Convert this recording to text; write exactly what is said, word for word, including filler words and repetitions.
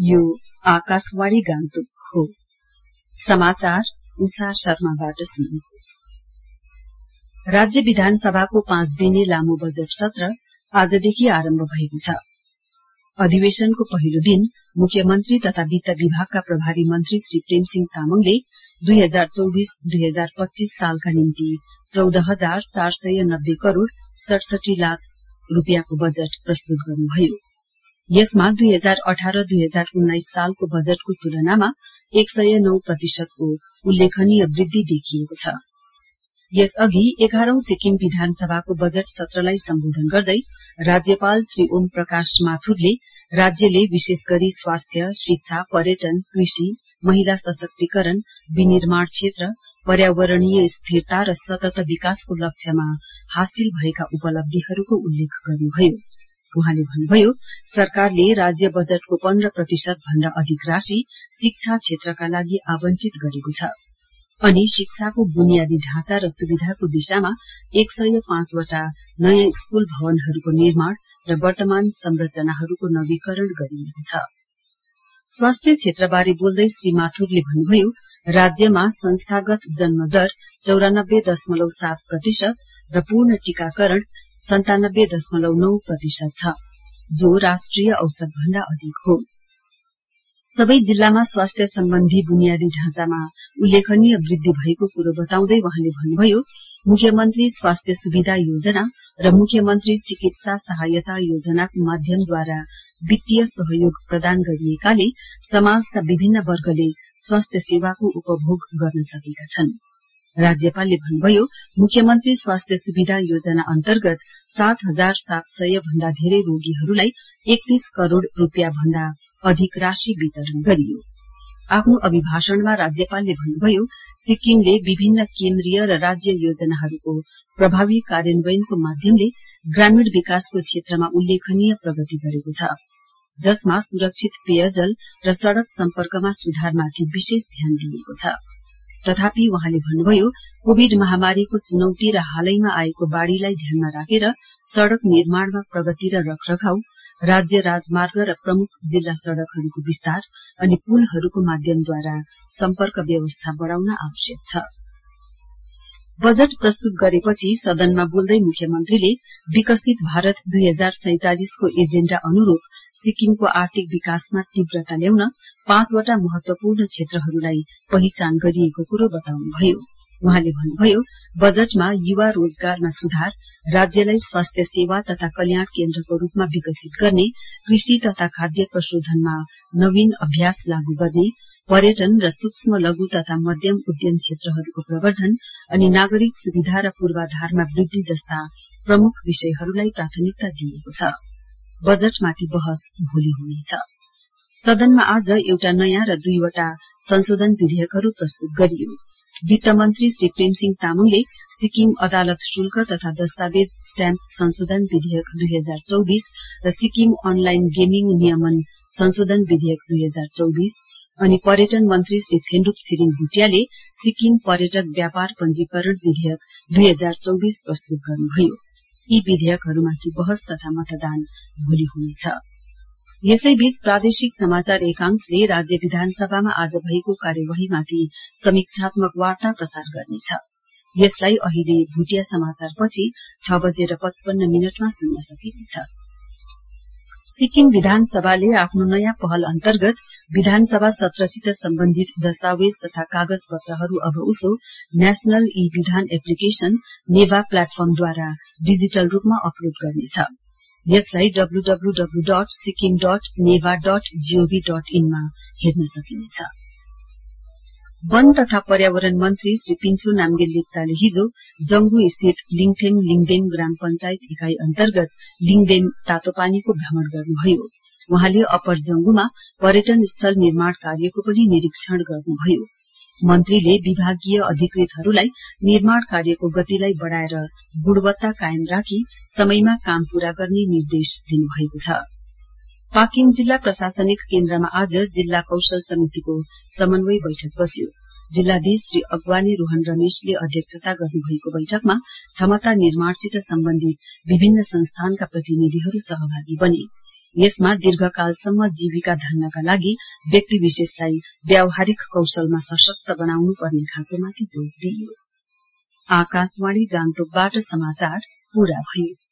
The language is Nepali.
यो आकाशवाणी गान्तोक हो। समाचार उषा शर्माबाट सुन्नुहोस्। राज्य विधानसभाको पाँच दिने लामो बजेट सत्र आजदेखि आरम्भ भएको छ। अधिवेशनको पहिलो दिन मुख्यमन्त्री तथा वित्त विभागका प्रभारी मन्त्री श्री प्रेमसिंह तामङले दुई हजार चौबिस दुई हजार पच्चीस सालका निम्ति चौध हजार चार सय नब्बे करोड़ सड़सठी लाख रूपियाँको बजेट प्रस्तुत गर्नुभयो। यसमा दुई हजार अठार दुई हजार उन्नाइस सालको बजेटको तुलनामा एक सय नौ प्रतिशतको उल्लेखनीय वृद्धि देखिएको छ। यसअघि एघारौं सिक्किम विधानसभाको बजेट सत्रलाई सम्बोधन गर्दै राज्यपाल श्री ओम प्रकाश माथुरले राज्यले विशेष गरी स्वास्थ्य, शिक्षा, पर्यटन, कृषि, महिला सशक्तिकरण, विनिर्माण क्षेत्र, पर्यावरणीय स्थिरता र सतत विकासको लक्ष्यमा हासिल भएका उपलब्धिहरूको उल्लेख गर्नुभयो। उहाँले भन्नुभयो, सरकारले राज्य बजेटको पन्ध्र प्रतिशत भन्दा अधिक राशि शिक्षा क्षेत्रका लागि आवंटित गरेको छ अनि शिक्षाको बुनियादी ढाँचा र सुविधाको दिशामा एक सय पाँचवटा नयाँ स्कूल भवनहरूको निर्माण र वर्तमान संरचनाहरूको नवीकरण गरिएको छ। स्वास्थ्य क्षेत्रबारे बोल्दै श्री माथुरले भन्नुभयो, राज्यमा संस्थागत जन्म दर चौरानब्बे दशमलव सात प्रतिशत र पूर्ण टीकाकरण सन्तानब्बे दशमलव नौ प्रतिशत छ, जो राष्ट्रिय औसत भन्दा अधिक हो। सबै जिल्लामा स्वास्थ्य सम्बन्धी बुनियादी ढाँचामा उल्लेखनीय वृद्धि भएको कुरो बताउँदै वहाँले भन्नुभयो, मुख्यमन्त्री स्वास्थ्य सुविधा योजना र मुख्यमन्त्री चिकित्सा सहायता योजनाको माध्यमद्वारा वित्तीय सहयोग प्रदान गरिएकाले समाजका विभिन्न वर्गले स्वास्थ्य सेवाको उपभोग गर्न सकेका छन्। राज्यपालले भन्नुभयो, मुख्यमन्त्री स्वास्थ्य सुविधा योजना अन्तर्गत सात हजार सात सय भन्दा धेरै रोगीहरूलाई एकतीस करोड़ रूपियाँ भन्दा अधिक राशि वितरण गरियो। आफ्नो अभिभाषणमा राज्यपालले भन्नुभयो, सिक्किमले विभिन्न केन्द्रीय र राज्य योजनाहरूको प्रभावी कार्यान्वयनको माध्यमले ग्रामीण विकासको क्षेत्रमा उल्लेखनीय प्रगति गरेको छ, जसमा सुरक्षित पेयजल र सड़क सम्पर्कमा सुधारमाथि विशेष ध्यान दिएको छ। तथापि वहाँले भन्नुभयो, कोविड महामारीको चुनौती र हालैमा आएको बाढ़ीलाई ध्यानमा राखेर सड़क निर्माणमा प्रगति र रखरखाउ, राज्य राजमार्ग र प्रमुख जिल्ला सड़कहरूको विस्तार अनि पुलहरूको माध्यमद्वारा सम्पर्क व्यवस्था बढ़ाउन आवश्यक छ। बजेट प्रस्तुत गरेपछि सदनमा बोल्दै मुख्यमन्त्रीले विकसित भारत दुई हजार सैंतालिसको एजेण्डा अनुरूप सिक्किमको आर्थिक विकासमा तीव्रता ल्याउन पाँचवटा महत्वपूर्ण क्षेत्रहरूलाई पहिचान गरिएको कुरो बताउनुभयो। वहाँले भन्नुभयो, बजेटमा युवा रोजगारमा सुधार, राज्यलाई स्वास्थ्य सेवा तथा कल्याण केन्द्रको रूपमा विकसित गर्ने, कृषि तथा खाद्य प्रशोधनमा नवीन अभ्यास लागू गर्ने, पर्यटन र सूक्ष्म लघु तथा मध्यम उद्यम क्षेत्रहरूको प्रवर्धन अनि नागरिक सुविधा र पूर्वाधारमा वृद्धि जस्ता प्रमुख विषयहरूलाई प्राथमिकता दिएको छ। बजेटमाथि बहस भोलि हुनेछ। सदनमा आज एउटा नयाँ र दुईवटा संशोधन विधेयकहरू प्रस्तुत गरियो। वित्त मन्त्री श्री प्रेमसिंह तामङले सिक्किम अदालत शुल्क तथा दस्तावेज स्ट्याम्प संशोधन विधेयक दुई हजार चौबिस र सिक्किम अनलाइन गेमिङ नियमन संशोधन विधेयक दुई हजार चौबिस अनि पर्यटन मन्त्री श्री थेन्डुप छिरिङ भुटियाले सिक्किम पर्यटक व्यापार पंजीकरण विधेयक दुई हजार चौबिस प्रस्तुत गर्नुभयो। यी विधेयकहरूमाथि बहस तथा मतदान भोलि हुनेछ। यसैबीच प्रादेशिक समाचार एकांशले राज्य विधानसभामा आज भएको कार्यवाहीमाथि समीक्षात्मक वार्ता प्रसार गर्नेछ। यसलाई अहिले भुटिया समाचारपछि छ बजेर पचपन्न मिनटमा सुन्न सकिनेछ। सिक्किम विधानसभाले आफ्नो नयाँ पहल अन्तर्गत विधानसभा सत्रसित सम्बन्धित दस्तावेज तथा कागज पत्रहरू अब उसो national e Vidhan application NeVA प्लेटफर्मद्वारा डिजिटल रूपमा अपलोड गर्नेछ। यसलाई W W W dot Sikkim dot NeVA dot G O V dot इनमा हेर्न सकिनेछ। वन तथा पर्यावरण मन्त्री श्री पिन्छो नाम्गेल लेप्चाले हिजो जंगु स्थित लिङथेम लिङदेन ग्राम पञ्चायत इकाई अन्तर्गत लिङदेन तातोपानीको भ्रमण गर्नुभयो। वहाँले अप्पर जंगुमा पर्यटन स्थल निर्माण कार्यको पनि निरीक्षण गर्नुभयो। मन्त्रीले विभागीय अधिकृतहरूलाई निर्माण कार्यको गतिलाई बढ़ाएर गुणवत्ता कायम राखी समयमा काम पूरा गर्ने निर्देश दिनुभएको छ। पाकिम जिल्ला प्रशासनिक केन्द्रमा आज जिल्ला कौशल समितिको समन्वय बैठक बस्यो। जिल्लाधीश श्री अगवानी रोहन रमेशले अध्यक्षता गर्नुभएको बैठकमा क्षमता निर्माणसित सम्बन्धित विभिन्न संस्थानका प्रतिनिधिहरू सहभागी बने। यसमा दीर्घकालसम्म जीविका धान्नका लागि व्यक्ति विशेषलाई व्यावहारिक कौशलमा सशक्त बनाउनु पर्ने खाँचोमाथि जोड़ दिइयो। आकाशवाणी गान्तोकबाट समाचार पूरा भयो।